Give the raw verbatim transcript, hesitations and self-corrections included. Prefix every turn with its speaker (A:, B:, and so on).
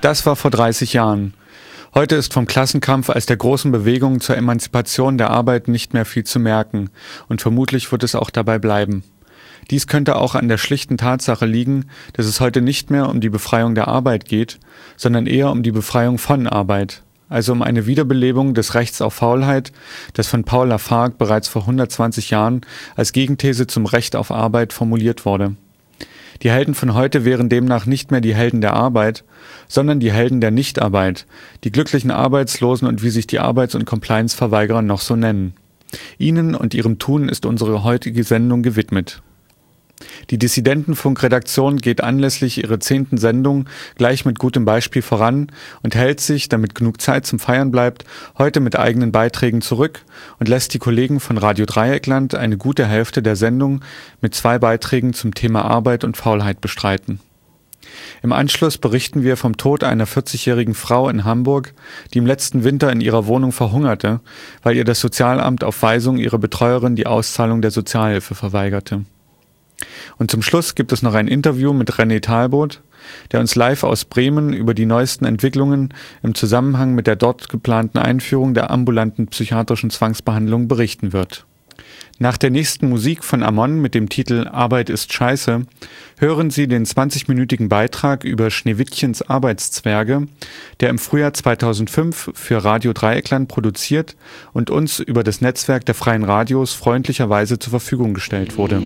A: Das war vor dreißig Jahren. Heute ist vom Klassenkampf als der großen Bewegung zur Emanzipation der Arbeit nicht mehr viel zu merken, und vermutlich wird es auch dabei bleiben. Dies könnte auch an der schlichten Tatsache liegen, dass es heute nicht mehr um die Befreiung der Arbeit geht, sondern eher um die Befreiung von Arbeit, also um eine Wiederbelebung des Rechts auf Faulheit, das von Paul Lafargue bereits vor hundertzwanzig Jahren als Gegenthese zum Recht auf Arbeit formuliert wurde. Die Helden von heute wären demnach nicht mehr die Helden der Arbeit, sondern die Helden der Nichtarbeit, die glücklichen Arbeitslosen und wie sich die Arbeits- und Compliance-Verweigerer noch so nennen. Ihnen und ihrem Tun ist unsere heutige Sendung gewidmet. Die Dissidentenfunk-Redaktion geht anlässlich ihrer zehnten Sendung gleich mit gutem Beispiel voran und hält sich, damit genug Zeit zum Feiern bleibt, heute mit eigenen Beiträgen zurück und lässt die Kollegen von Radio Dreieckland eine gute Hälfte der Sendung mit zwei Beiträgen zum Thema Arbeit und Faulheit bestreiten. Im Anschluss berichten wir vom Tod einer vierzigjährigen Frau in Hamburg, die im letzten Winter in ihrer Wohnung verhungerte, weil ihr das Sozialamt auf Weisung ihrer Betreuerin die Auszahlung der Sozialhilfe verweigerte. Und zum Schluss gibt es noch ein Interview mit René Talbot, der uns live aus Bremen über die neuesten Entwicklungen im Zusammenhang mit der dort geplanten Einführung der ambulanten psychiatrischen Zwangsbehandlung berichten wird. Nach der nächsten Musik von Amon mit dem Titel Arbeit ist Scheiße hören Sie den zwanzigminütigen Beitrag über Schneewittchens Arbeitszwerge, der im Frühjahr zweitausendfünf für Radio Dreieckland produziert und uns über das Netzwerk der freien Radios freundlicherweise zur Verfügung gestellt wurde.